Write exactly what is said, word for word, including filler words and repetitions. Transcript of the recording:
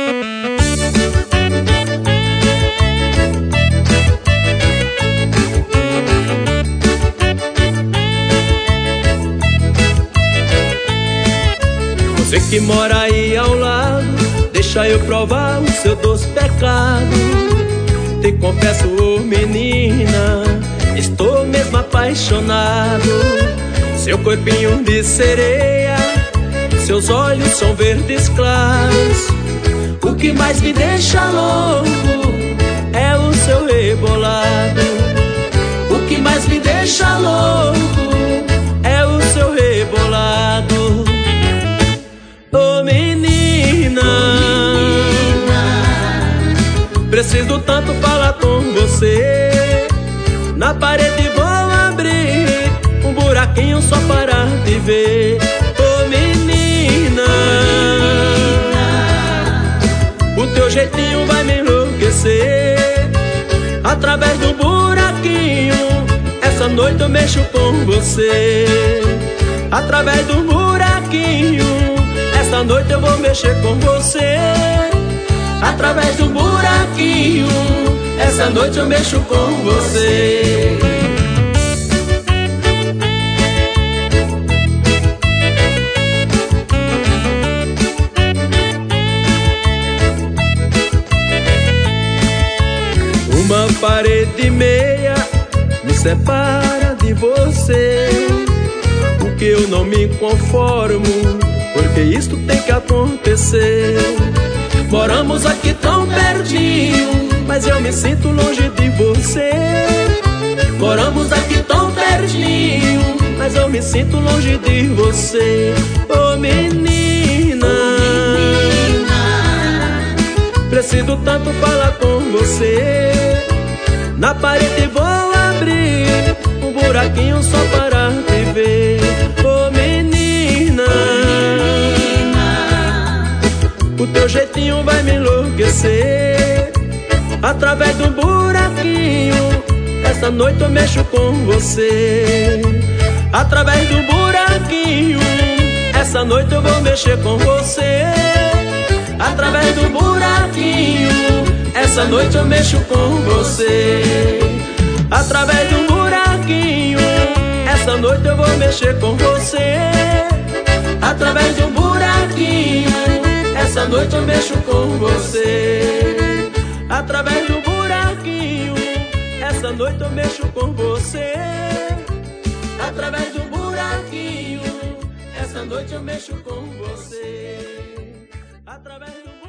Você que mora aí ao lado, deixa eu provar o seu doce pecado. Te confesso, oh menina, estou mesmo apaixonado. Seu corpinho de sereia, seus olhos são verdes claros. O que mais me deixa louco é o seu rebolado. O que mais me deixa louco é o seu rebolado. Ô menina, preciso tanto falar com você. Na parede vou abrir um buraquinho só para te ver. Ô menina, o teu jeitinho vai me enlouquecer. Através do buraquinho, essa noite eu mexo com você. Através do buraquinho, essa noite eu vou mexer com você. Através do buraquinho, essa noite eu mexo com você. Uma parede e meia me separa de você. O que eu não me conformo, porque isto tem que acontecer. Moramos aqui tão pertinho, mas eu me sinto longe de você. Moramos aqui tão pertinho, mas eu me sinto longe de você. Ô oh, menina, preciso tanto falar com você. Na parede vou abrir um buraquinho só para te ver. Ô oh, menina, o teu jeitinho vai me enlouquecer. Através do buraquinho, essa noite eu mexo com você. Através do buraquinho, essa noite eu vou mexer com você. Através do buraquinho, essa noite eu mexo com você. Através do buraquinho, essa noite eu vou mexer com você. Através do buraquinho, essa noite eu mexo com você. Através do buraquinho, essa noite eu mexo com você. Através do buraquinho, essa noite eu mexo com você. Através do